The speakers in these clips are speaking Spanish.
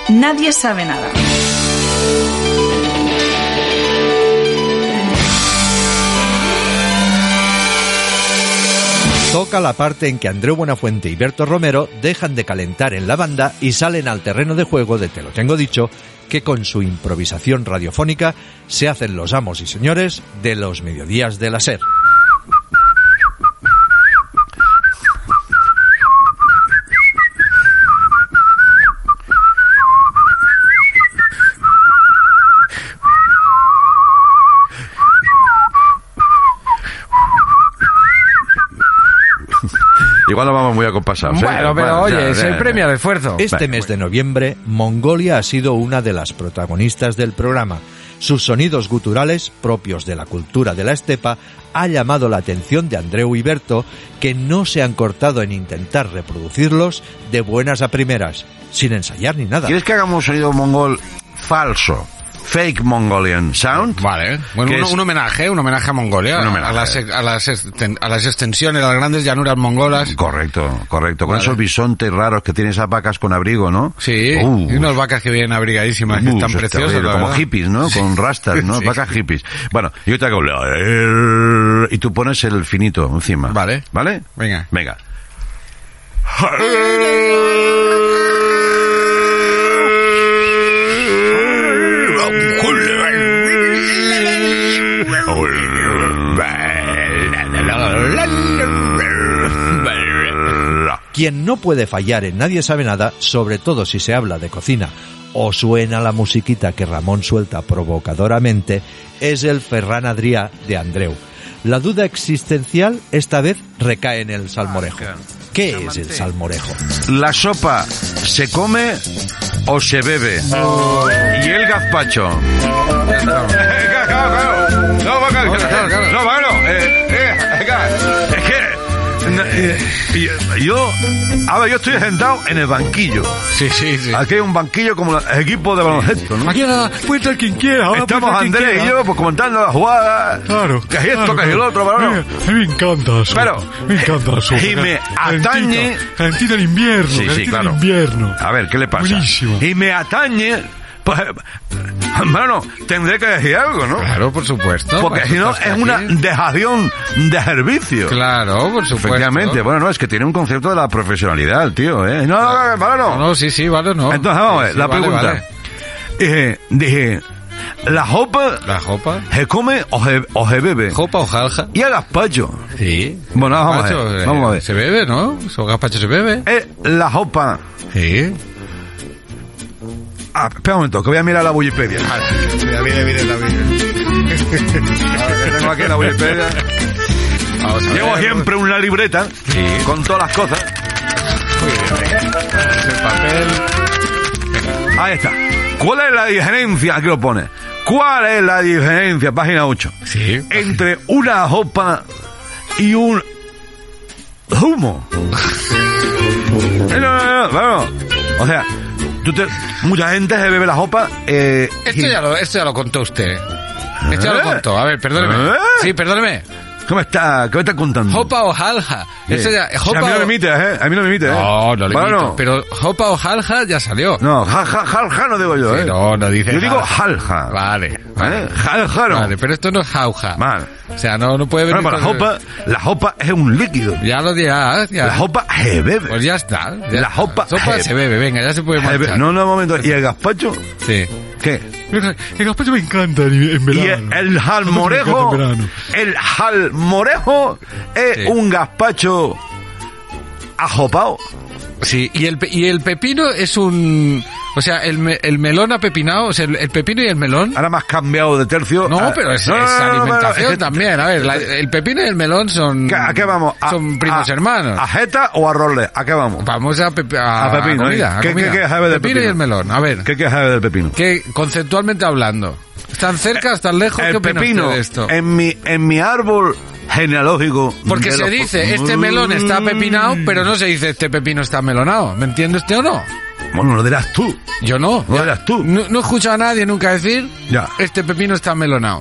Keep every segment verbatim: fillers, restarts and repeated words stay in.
Nadie sabe nada. Toca la parte en que Andreu Buenafuente y Berto Romero dejan de calentar en la banda y salen al terreno de juego de Te lo tengo dicho, que con su improvisación radiofónica se hacen los amos y señores de los mediodías de la SER. Igual no vamos muy acompasados. Bueno, ¿eh? pero bueno, oye, ya, es ya, el ya. premio al esfuerzo. Este Vale, mes bueno. de noviembre, Mongolia ha sido una de las protagonistas del programa. Sus sonidos guturales, propios de la cultura de la estepa, ha llamado la atención de Andreu y Berto, que no se han cortado en intentar reproducirlos de buenas a primeras, sin ensayar ni nada. ¿Quieres que hagamos un sonido mongol falso? Fake Mongolian Sound. Vale, bueno, ¿Qué un, es? un homenaje, un homenaje a Mongolia, Un homenaje. A, las, a, las, exten- a las extensiones, a las grandes llanuras mongolas. Correcto, correcto. Con Vale. esos bisontes raros que tienen esas vacas con abrigo, ¿no? Sí, Uh, y unas vacas que vienen abrigadísimas, que uh, están eso es preciosas. terrible, la como verdad. hippies, ¿no? Con rastas, ¿no? Sí. Vacas hippies. Bueno, yo te hago... Y tú pones el finito encima. Vale. ¿Vale? Venga. Venga. Quien no puede fallar en Nadie sabe nada, sobre todo si se habla de cocina o suena la musiquita que Ramón suelta provocadoramente, es el Ferran Adrià de Andreu. La duda existencial esta vez recae en el salmorejo. ¿Qué es el salmorejo? ¿La sopa se come o se bebe? ¿Y el gazpacho? Claro, claro. No, claro, claro, claro. No, bueno, eh, eh, claro. Es que eh, yo, a ver, yo estoy sentado en el banquillo. Sí, sí, sí. Aquí hay un banquillo como los equipos de baloncesto, ¿no? Aquí nada, puede entrar quien quiera. ahora Estamos puede entrar quien Andrés y quiera. yo pues comentando las jugadas. Claro. Que es esto, claro, que es el claro. otro, pero no. A mí, a mí me encanta la sopa. Pero, me encanta la sopa. y me Calentita, atañe- calentita en invierno. Sí, sí, calentita claro. en invierno. A ver, ¿qué le pasa? Buenísimo. Y me atañe, pues, bueno, tendré que decir algo, ¿no? Claro, por supuesto. Porque Para si no eso estás es una aquí. dejación de servicio. Claro, por supuesto. Efectivamente, bueno, no, es que tiene un concepto de la profesionalidad, el tío, ¿eh? No, no, no, no, No, no. no, sí, sí, vale, no. Entonces, vamos a ver, Sí, sí, la vale, pregunta. vale. Dije, dije, ¿la jopa ¿La jopa? se come o se, o se bebe? ¿Jopa o jalja? Y el gazpacho. Sí. Bueno, vamos a Gazpacho, ver, eh, vamos a ver. Se bebe, ¿no? Su gazpacho se bebe. ¿Es la jopa? Sí. Ah, espera un momento, que voy a mirar la Wikipedia. Mira, mira, mira, mira. Que tengo aquí la Wikipedia. Vamos a Llevo ver. siempre una libreta Sí. con todas las cosas. Muy bien, venga. El papel. Ahí está. ¿Cuál es la diferencia? Aquí lo pone. ¿Cuál es la diferencia? Página ocho. Sí. Entre una jopa y un zumo. Eh, no, no, no, no. O sea, tú te- mucha gente se bebe la jopa. Eh, Esto y- ya lo, esto ya lo contó usted. Esto ya lo ¿Eh? contó. A ver, perdóneme. ¿Eh? Sí, perdóneme. ¿Qué me está, qué me está contando? Jopa o jalja. Eso ya, O sea, jopa a mí no o- me imites, ¿eh? A mí no me imites, ¿eh? No, no le Bueno, imito. Pero jopa o jalja ya salió. No, ja, ja, jalja no digo yo, Sí, ¿eh? no, no dice Yo digo jalja. jalja. Vale. Vale. ¿Eh? Jalja no. Vale, pero esto no es jauja. Vale. O sea, no, no puede venir. Bueno, para la con- jopa, la jopa es un líquido. Ya lo dirás, ya. La jopa se bebe. Pues ya está. ya La está. jopa Sopa se- se bebe, venga, ya se puede Se bebe. marchar. No, no, un momento. ¿Y el gazpacho? Sí. ¿Qué? El gazpacho me encanta en Y verano. el, el jalmorejo, Me encanta en verano. el jalmorejo es Sí. un gazpacho ajopao. Sí, y el, pe- y el pepino es un... O sea, el, me- el melón apepinado, o sea, el, el pepino y el melón... Ahora me has cambiado de tercio. No, Ah, pero es, no, no, es no, no, no, alimentación es que- también. A ver, la- el pepino y el melón son... ¿A qué vamos? ¿A, son primos a- hermanos. ¿A jeta o a roles? ¿A qué vamos? Vamos a, pepe- a, A pepino, a comida, ¿eh? a ¿Qué- comida. qué- qué sabe del pepino y pepino? el melón. A ver, ¿Qué quieres saber del pepino? que conceptualmente hablando, ¿están cerca, están lejos? ¿Qué El opina pepino, usted de esto? en mi, en mi árbol genealógico... Porque de se los- dice, este melón está pepinado, pero no se dice, este pepino está melonado. ¿Me entiende usted o no? Bueno, lo dirás tú. Yo no. Lo Ya. dirás tú. No, no he escuchado a nadie nunca decir, Ya. este pepino está melonado.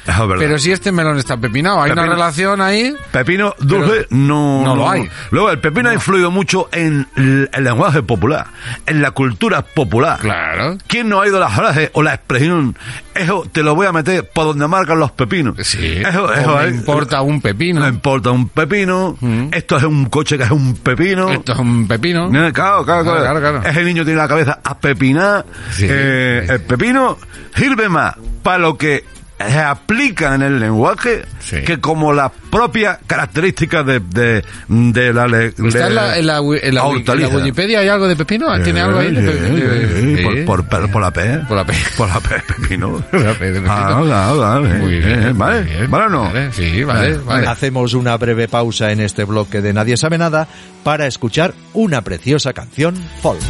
Eso es verdad. Pero si este melón está pepinado, hay Pepino. una relación ahí. Pepino dulce no, no lo hay. Luego, el pepino no. ha influido mucho en el, el lenguaje popular, en la cultura popular. Claro. ¿Quién no ha oído la frase o la expresión? Eso te lo voy a meter por donde marcan los pepinos. Sí. Eso, eso me es. importa un pepino. Me importa un pepino. Mm. Esto es un coche que es un pepino. Esto es un pepino. Claro, claro, claro. claro, claro, claro. Ese niño tiene la cabeza a pepinar. Sí. Eh, el pepino sirve más para lo que se aplica en el lenguaje sí. que como las propias características de, de, de la... Le, ¿Está en la, en, la, en, la, en la Wikipedia hay algo de pepino? ¿Tiene sí, algo ahí de pepino? Sí, sí. Por, por, por, por la P. Por la P. Por la P, pepino. Por la P de pepino. Ah, vale, vale. Muy bien. ¿Vale? Bien. ¿Vale o no? Vale, sí, vale, vale. Hacemos una breve pausa en este bloque de Nadie Sabe Nada para escuchar una preciosa canción folk.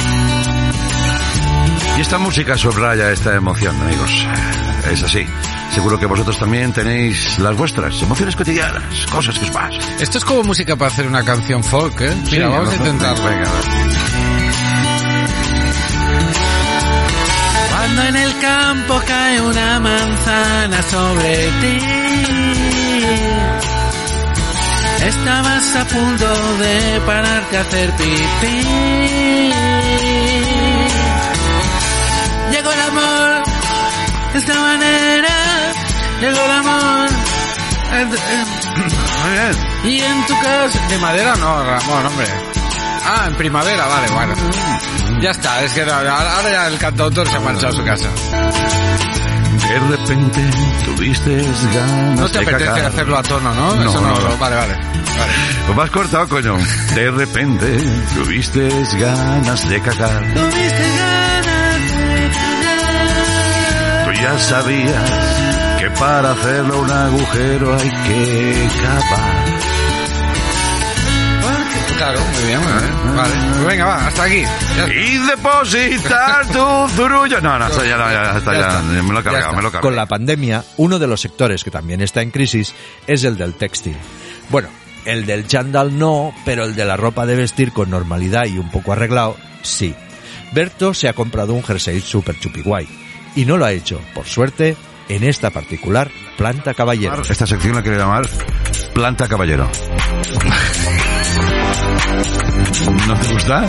Y esta música subraya esta emoción, amigos. Es así. Seguro que vosotros también tenéis las vuestras emociones cotidianas, cosas que os pasan. Esto es como música para hacer una canción folk, ¿eh? Mira, sí, vamos no, a intentarlo. Venga, Cuando en el campo cae una manzana sobre ti, estabas a punto de pararte a hacer pipí. Llegó el amor de esta manera, llegó el amor. El, el, y en tu casa. De madera no, Ramón, hombre. Ah, en primavera, vale, vale. Ya está, es que ahora, ahora ya el cantautor se ha marchado a su casa. De repente tuviste ganas No te de apetece cagar. hacerlo a tono, ¿no? No, Eso no, no, no. Vale, vale. vale. Pues me has cortado, coño. De repente tuviste ganas de cagar. Tuviste ganas de cagar. Tú ya sabías que para hacerlo un agujero hay que cavar. Claro, muy bien, muy bien. Vale, pues venga, va, hasta aquí. Ya Y depositar tu zurullo. No, no, está ya, ya, ya, está, Ya ya, está. me lo he cargado, Ya está. me lo he cargado. Con la pandemia, uno de los sectores que también está en crisis es el del textil. Bueno, el del chándal no, pero el de la ropa de vestir con normalidad y un poco arreglado, sí. Berto se ha comprado un jersey super chupiguay y no lo ha hecho, por suerte, en esta particular planta caballero. Esta sección la quiero llamar Planta Caballero. ¿No te gusta?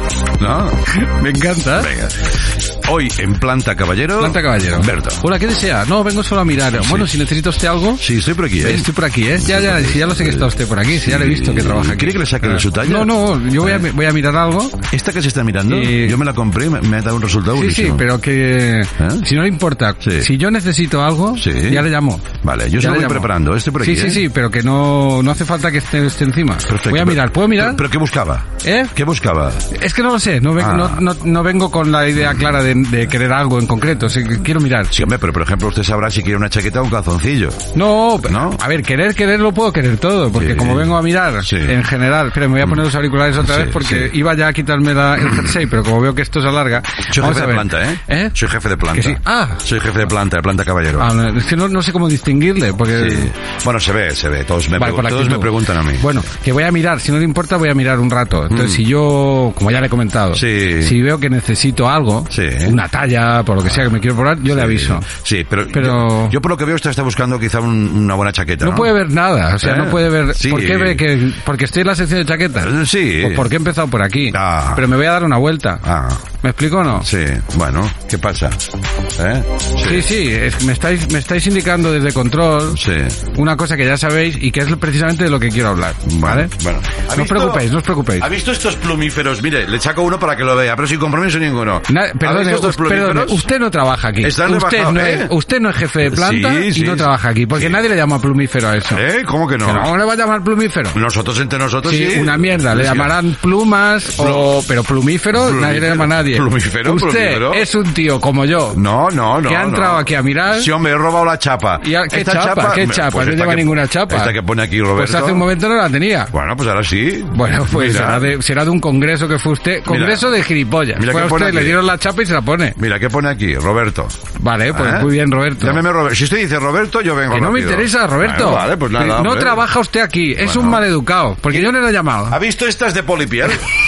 ¿No? Me encanta. Venga. Hoy en Planta Caballero. Planta Caballero. Berto. Hola, ¿qué desea? No, vengo solo a mirar. Sí. Bueno, si necesita usted algo... Sí, estoy por aquí, ¿eh? Estoy por aquí, ¿eh? Ya, ya, si ya lo sé que está usted por aquí, si ya le he visto que trabaja aquí. ¿Quiere que le saque de su talla? No, no, yo voy a, voy a mirar algo. Esta que se está mirando, Y- yo me la compré y me, me ha dado un resultado Sí, sí, buenísimo. pero que... Si no le importa, Sí. si yo necesito algo, Sí. ya le llamo. Vale, yo se Ya lo le voy llamo. preparando. Este por aquí, Sí, sí, ¿eh? sí, pero que no, no hace falta que esté, esté encima. Perfecto. Voy a Pero- mirar, ¿puedo mirar? Pero, pero ¿qué buscaba? ¿Eh? ¿Qué buscaba? Es que no lo sé, no, ven- Ah. no, no, no vengo con la idea clara de, de querer algo en concreto, sí, que quiero mirar. Sí, hombre, pero por ejemplo usted sabrá si quiere una chaqueta o un calzoncillo. No, ¿No? a ver, querer, querer lo puedo querer todo, porque Sí. como vengo a mirar Sí. en general, pero me voy a poner los auriculares otra Sí, vez porque sí. iba ya a quitarme la, el jersey, pero como veo que esto se alarga... Soy vamos jefe a de ver. planta, ¿eh? ¿Eh? Soy jefe de planta. Que sí. Ah. Soy jefe de planta, de planta caballero. Ah, no, es que no, no sé cómo distinguirle, porque... Sí. Bueno, se ve, se ve. Todos me, Vale, pregu- por la todos me actitud. preguntan a mí. Bueno, que voy a mirar, si no le importa voy a mirar un rato. Entonces, Mm. si yo, como ya le he comentado, Sí. si veo que necesito algo, Sí. una talla, por lo que sea que me quiero probar, yo le aviso. Sí, pero, Pero- Yo, yo por lo que veo usted está buscando quizá un- una buena chaqueta, ¿no? No puede ver nada, o sea, ¿Eh? no puede ver... Sí. ¿Por qué ve que...? Porque estoy en la sección de chaquetas. Eh, sí. Pues porque he empezado por aquí. Ah. Pero me voy a dar una vuelta. Ah, ¿Me explico o no? sí. Bueno, ¿qué pasa? ¿Eh? Sí, sí, es- me estáis, me estáis indicando desde control Sí. una cosa que ya sabéis y que es precisamente de lo que quiero hablar. ¿Vale? Bueno. ¿Ha No os visto- preocupéis, no os preocupéis. ¿Ha visto estos plumíferos? Mire, le saco uno para que lo vea, pero sin compromiso ninguno. Na- ¿Ha perdone, visto estos us- perdone, plumíferos? usted no trabaja aquí. Están Usted rebajados, no, ¿eh? es, usted no es jefe de planta Sí, y sí, no sí. trabaja aquí, porque Sí. nadie le llama plumífero a eso. ¿Eh? ¿Cómo que no? ¿Que no le va a llamar plumífero? Nosotros entre nosotros sí. Sí, una mierda, le Sí. llamarán plumas o... Pero plumífero, Plumífero, nadie le llama a nadie. plumífero, Usted plumífero. es un tío como yo. No, no, no. Que ha entrado no. aquí a mirar. Sí, hombre, he robado la chapa. ¿Y a- qué Esta chapa? ¿Qué me- chapa? pues No esta lleva que- ninguna chapa. Esta que pone aquí Roberto. Pues hace un momento no la tenía. Bueno, pues ahora sí. Bueno, pues Mira. será de, será de un congreso que fue usted. Congreso de gilipollas. Mira Fue qué a pone usted, le aquí. dieron la chapa y se la pone. Mira, ¿qué pone aquí? Roberto. Vale, pues ¿Eh? muy bien, Roberto. Llámeme Roberto. Si usted dice Roberto, yo vengo Que no me rápido. interesa, Roberto. Bueno, vale, pues nada. no hombre. trabaja usted aquí. Es Bueno. un maleducado. Porque yo no le he llamado. ¿Ha visto estas de polipiel?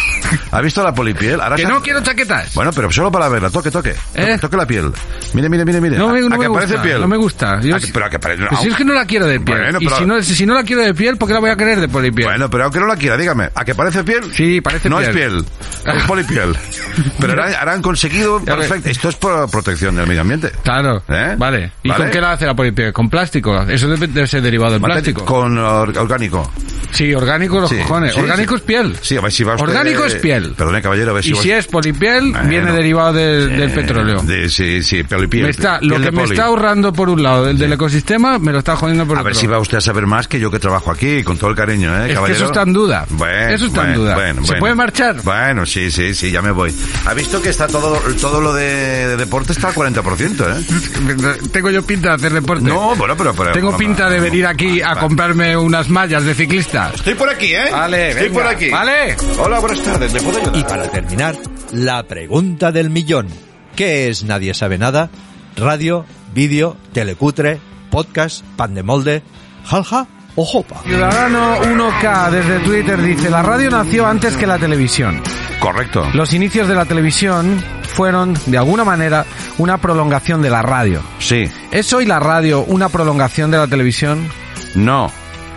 ¿Ha visto la polipiel? Ahora Que se- no quiero chaquetas. Bueno, pero solo para verla. Toque, toque. Toque, ¿Eh? toque la piel. Mire, mire, mire, mire. No me, ¿A, no a me que gusta, parece piel? no me gusta. Yo ¿A que- pero a que parece... Pues si es que no la quiero de piel. Bueno, y pero- si no, si no la quiero de piel, ¿por qué la voy a querer de polipiel? Bueno, pero aunque no la quiera, dígame. ¿A que parece piel? Sí, parece no piel. es piel. Es polipiel. Pero ahora, ahora han conseguido... Ya ve. Perfecto. Esto es por protección del medio ambiente. Claro, ¿Eh? vale. ¿Y ¿Vale? con qué la hace la polipiel? ¿Con plástico? Eso debe, debe ser derivado del Vale, plástico. Con or- orgánico. Sí, orgánico los Sí, cojones. sí, orgánico sí. es piel. Sí, a ver si va usted... Orgánico es piel. Perdone, caballero, a ver si Y va- si es polipiel, Bueno. viene derivado del, del Eh, petróleo. de- sí, sí, polipiel. Me está, piel lo de que me poli. está ahorrando por un lado del, del ecosistema, me lo está jodiendo por A otro. ver si va usted a saber más que yo que trabajo aquí, con todo el cariño, ¿eh, Es que caballero? eso está en duda. Bueno, Eso está en bueno, duda. bueno, ¿Se bueno. puede marchar? Bueno, sí, sí, sí, ya me voy. ¿Ha visto que está todo, todo lo de, de deporte está al cuarenta por ciento, eh? Tengo yo pinta de hacer deporte. No, bueno, pero... pero Tengo pinta de venir aquí a comprarme unas mallas de ciclista. Estoy por aquí, ¿eh? Vale, Estoy venga. por aquí. Vale. Hola, buenas tardes, ¿me puedo ayudar? Y para terminar, la pregunta del millón. ¿Qué es Nadie Sabe Nada? Radio, vídeo, telecutre, podcast, pan de molde, jalja o jopa. Ciudadano uno K desde Twitter dice: la radio nació antes que la televisión. Correcto. Los inicios de la televisión fueron, de alguna manera, una prolongación de la radio. Sí. ¿Es hoy la radio una prolongación de la televisión? No.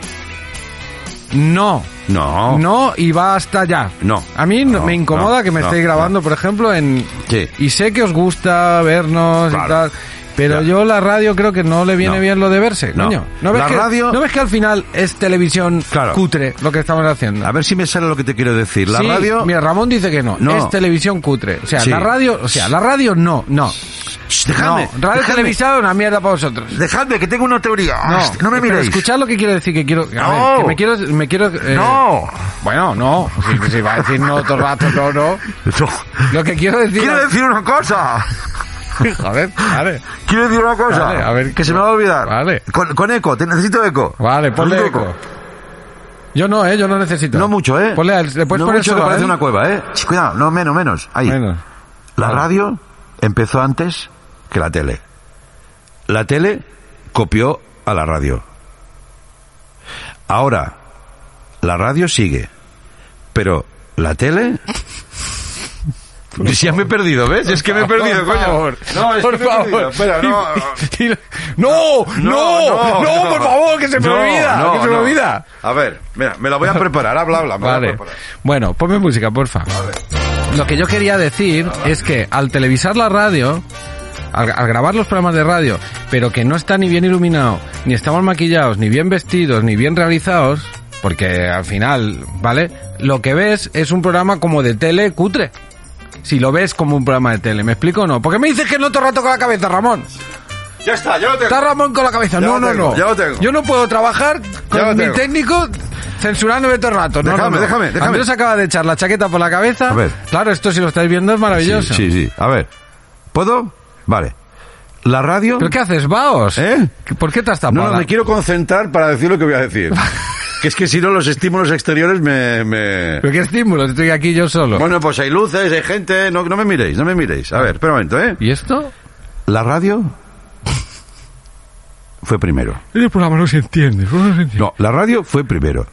No. No. No, y va hasta allá. No. A mí no- No, me incomoda no, que me no, estéis grabando, por ejemplo, en... Sí. Y sé que os gusta vernos Claro. y tal... Pero Ya. yo la radio creo que no le viene No. bien lo de verse, No. coño. ¿No ves La que, radio- ¿No ves que al final es televisión Claro. cutre lo que estamos haciendo? A ver si me sale lo que te quiero decir. La Sí, radio... Mira, Ramón dice que no. No. Es televisión cutre. O sea, Sí. la radio... O sea, la radio no, no. Shh, dejadme, no, radio dejadme. televisada es una mierda para vosotros. Dejadme, que tengo una teoría. No, Ah, no me pero miréis. escuchad lo que quiero decir, que quiero... A No. ver, que me quiero... Me quiero eh, No. Bueno, no. Si, si va a decir no todo el rato, no, no. No. Lo que quiero decir... Quiero decir una cosa. Joder, vale. Quiero decir una cosa. Vale, a ver. que se me va a olvidar. Vale. Con, con eco, te necesito eco. Vale, ponle Necesito eco. Yo no, eh, yo no necesito. No mucho, ¿eh? Ponle, a él, ¿le puedes no poner mucho, solo que a parece él? una cueva, ¿eh? Ch, cuidado, no, menos, menos. Ahí. Bueno. La Vale. radio empezó antes que la tele. La tele copió a la radio. Ahora, la radio sigue. Pero la tele... Si ya me he perdido, ¿ves? Es que me he perdido, Por coño. favor. No, es Por que me he perdido. favor. Espera, no. No, no, no, no, por favor, que se me no, olvida, no, que se me no. olvida. A ver, mira, me la voy a preparar. Habla, habla. me la voy a Vale. preparar. Bueno, ponme música, porfa. Lo que yo quería decir es que al televisar la radio, al, al grabar los programas de radio, pero que no está ni bien iluminado, ni estamos maquillados, ni bien vestidos, ni bien realizados, porque al final, ¿vale? Lo que ves es un programa como de tele cutre. Si lo ves como un programa de tele, ¿me explico o no? ¿Por qué me dices que no te rato con la cabeza, Ramón? Ya está, ya lo tengo. Está Ramón con la cabeza. Ya No, lo no, tengo, no. ya lo tengo. Yo no puedo trabajar Ya lo con mi tengo. técnico censurándome todo el rato. No, Déjame, no, no. déjame, déjame. Andrés acaba de echar la chaqueta por la cabeza. A ver. Claro, esto si lo estáis viendo es maravilloso. Sí, sí, sí. A ver. ¿Puedo? Vale. La radio... ¿Pero qué haces, vaos? ¿Eh? ¿Por qué te has tapado? No, no, me quiero concentrar para decir lo que voy a decir. Que es que si no los estímulos exteriores me... me... ¿Pero qué estímulos? Estoy aquí yo solo. Bueno, pues hay luces, hay gente... No, no me miréis, no me miréis. A ver, espera un momento, ¿eh? ¿Y esto? La radio fue primero. El programa no se entiende. No, se entiende. No, la radio fue primero.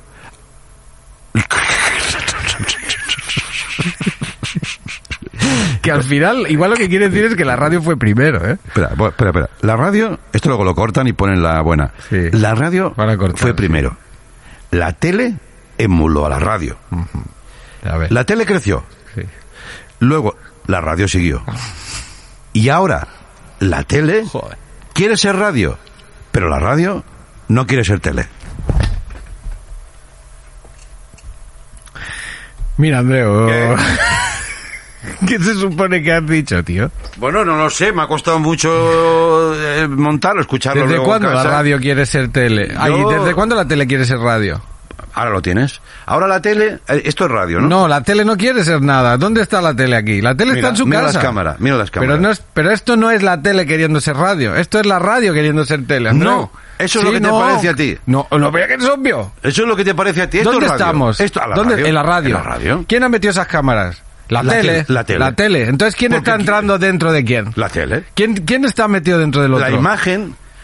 Que al final, igual lo que quiere decir es que la radio fue primero, ¿eh? Espera, bueno, espera, espera. La radio... Esto luego lo cortan y ponen la buena. Sí. La radio Van a cortar, fue sí. primero. La tele emuló a la radio. A ver. La tele creció. Sí. Luego, la radio siguió. Y ahora, la tele Joder. quiere ser radio, pero la radio no quiere ser tele. Mira, Andreu. ¿Qué? ¿Qué se supone que has dicho, tío? Bueno, no lo sé, me ha costado mucho eh, montarlo, escucharlo ¿Desde luego en cuándo la casa. radio quiere ser tele? Ay, Yo- ¿desde cuándo la tele quiere ser radio? Ahora lo tienes. Ahora la tele... eh, Esto es radio, ¿no? No, la tele no quiere ser nada. ¿Dónde está la tele aquí? La tele Mira, está en su mira casa. las cámaras, mira las cámaras. Pero, no es, pero esto no es la tele queriendo ser radio. Esto es la radio queriendo ser tele, Andreu. No, eso es lo que te parece a ti. No, no, pero que es obvio. Eso es lo que te parece a ti. Esto ¿Dónde es radio. estamos? Esto, a la ¿Dónde? radio. En la radio. En la radio. ¿Quién ha metido esas cámaras? La, La tele. tele, la tele. La tele. Entonces, ¿quién Porque está entrando dentro de quién? La tele. ¿Quién, quién está metido dentro del otro? La imagen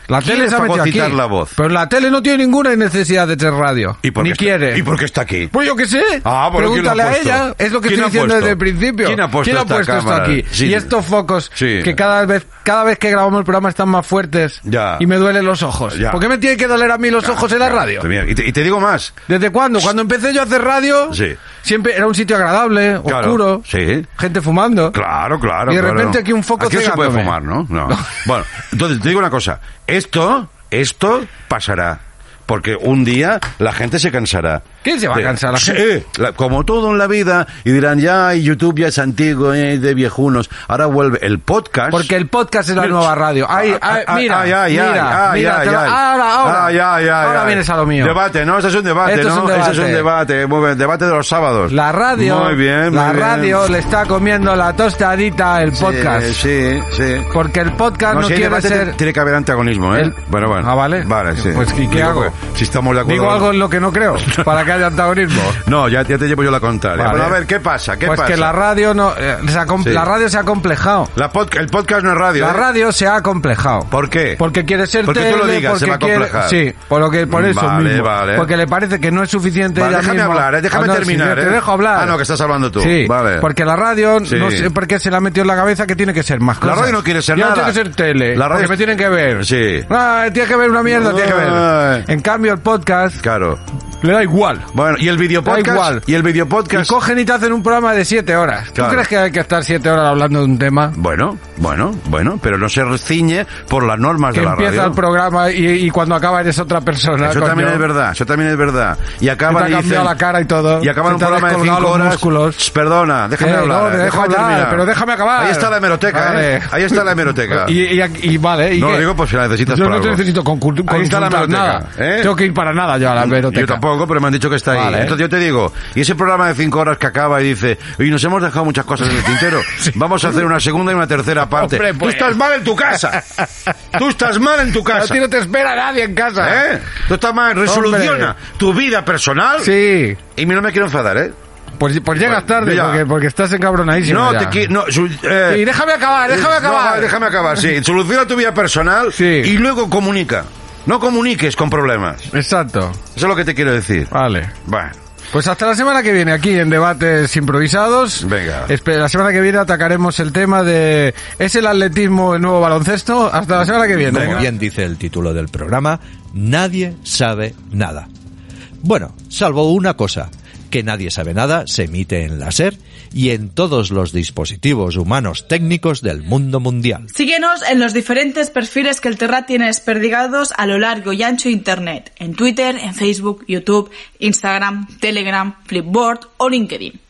La ¿Quién tele es se ha metido aquí. fagocitar la voz? Pero la tele no tiene ninguna necesidad de ser radio. ¿Y por Ni qué está- quiere. ¿Y por qué está aquí? Pues yo qué sé. Ah, bueno, ¿quién lo ha Pregúntale a puesto? ella. Es lo que ¿Quién estoy ha diciendo puesto? desde el principio. ¿Quién ha puesto esta esto cámara? aquí? Sí. Y estos focos Sí. que cada vez cada vez que grabamos el programa están más fuertes Ya. y me duelen los ojos. Ya. ¿Por qué me tiene que doler a mí los ojos en la radio? Mira, Y te, y te digo más. ¿Desde cuándo? Cuando empecé yo a hacer radio, Sí. siempre era un sitio agradable, Claro, oscuro, sí. gente fumando. Claro, claro. Y de claro. repente aquí un foco Aquí no se puede cegándome. fumar, ¿no? No. Bueno, entonces te digo una cosa. Esto, esto pasará. Porque un día la gente se cansará. ¿Quién se va a De- cansar? La Sí, gente. la- como todo en la vida. Y dirán, ya, YouTube ya es antiguo, eh, de viejunos. Ahora vuelve el podcast. Porque el podcast es la Mira, nueva radio. Ay, Ay, ay, ay, mira, ay, ay, mira, ay, mira, ay, te lo- ay. ahora, ahora, Ay, ay, ay, ahora ay. vienes a lo mío. Debate, ¿no? Ese es un debate, Esto es ¿no? un Ese es un debate. debate. Muy bien, debate de los sábados. La radio, Muy bien, muy la bien. radio le está comiendo la tostadita el Sí, podcast. Sí, sí. Porque el podcast no, si hay quiere debate, ser... Tiene que haber antagonismo, ¿eh? El- Bueno, bueno. Ah, vale. Vale, sí. Pues, ¿y qué Digo, hago? pues, Si estamos de acuerdo. Digo algo en lo que no creo, para que haya antagonismo. No, ya, ya te llevo yo la contraria. Vale. Bueno, a ver, ¿qué pasa? ¿Qué Pues pasa? que la radio no... eh, se ha com- Sí. La radio se ha complejado. La pod- el podcast no es radio. La ¿eh? radio se ha complejado. ¿Por qué? Porque quiere ser Porque tele, tú lo digas, porque se va a quiere... complejar. Sí, por, lo que, por eso Vale, mismo. vale. Porque le parece que no es suficiente Vale, ella déjame misma. hablar, ¿eh? Déjame Ah, no, terminar, sí, ¿eh? Te dejo hablar. Ah, no, que estás hablando tú. Sí, Vale. porque la radio, Sí. no sé por qué se le ha metido en la cabeza que tiene que ser más La cosas. radio no quiere ser Ya nada. no tiene que ser tele, La radio porque es- me tienen que ver. Sí. Ah, tiene que ver una mierda, tiene que Ay. ver. En cambio, el podcast Claro. le da igual. Bueno, y el video Da podcast. igual. Y el video Y podcast. cogen y te hacen un programa de siete horas. Claro. ¿Tú crees que hay que estar siete horas hablando de un tema? Bueno, bueno, bueno, pero no se ciñe por las normas Que de la empieza radio. el programa y, y cuando acaba eres otra persona. Eso coño. también es verdad, eso también es verdad. Y Que acaban te y ha cambiado dicen, la cara y todo. y acaban Que un te ha programa de descolgado cinco los horas. músculos. Ch, Perdona, déjame Eh, hablar. no, te eh, dejo déjame hablar, terminar. pero déjame acabar. Ahí está la hemeroteca, Vale. ¿eh? Ahí está la hemeroteca. Y, y, y vale, ¿y No qué? lo digo por si la necesitas Yo por no te algo. necesito con cultura. Ahí está la hemeroteca, nada. ¿eh? Tengo que ir para nada yo a la hemeroteca. Yo tampoco, pero me han dicho que está ahí. Vale. Entonces yo te digo, y ese programa de cinco horas que acaba y dice, y nos hemos dejado muchas cosas en el tintero, vamos a hacer una segunda y una tercera parte. Hombre, pues. Tú estás mal en tu casa. Tú estás mal en tu A casa. ti no te espera nadie en casa. ¿Eh? Tú estás mal. Resoluciona Hombre. tu vida personal. Sí. Y no me quiero enfadar, ¿eh? Pues, pues llegas Bueno, tarde ya. porque, porque estás encabronadísimo. No, ya. te qui- no, su- eh, Sí, déjame acabar, déjame no, acabar. vale, déjame acabar, sí. Soluciona tu vida personal Sí. y luego comunica. No comuniques con problemas. Exacto. Eso es lo que te quiero decir. Vale. Bueno. Pues hasta la semana que viene aquí en Debates Improvisados. Venga. Espe- La semana que viene atacaremos el tema de ¿es el atletismo el nuevo baloncesto? Hasta la semana que viene. Como bien dice el título del programa, nadie sabe nada. Bueno, salvo una cosa, que Nadie sabe nada se emite en la SER y en todos los dispositivos humanos técnicos del mundo mundial. Síguenos en los diferentes perfiles que el Terrat tiene desperdigados a lo largo y ancho de Internet, en Twitter, en Facebook, YouTube, Instagram, Telegram, Flipboard o LinkedIn.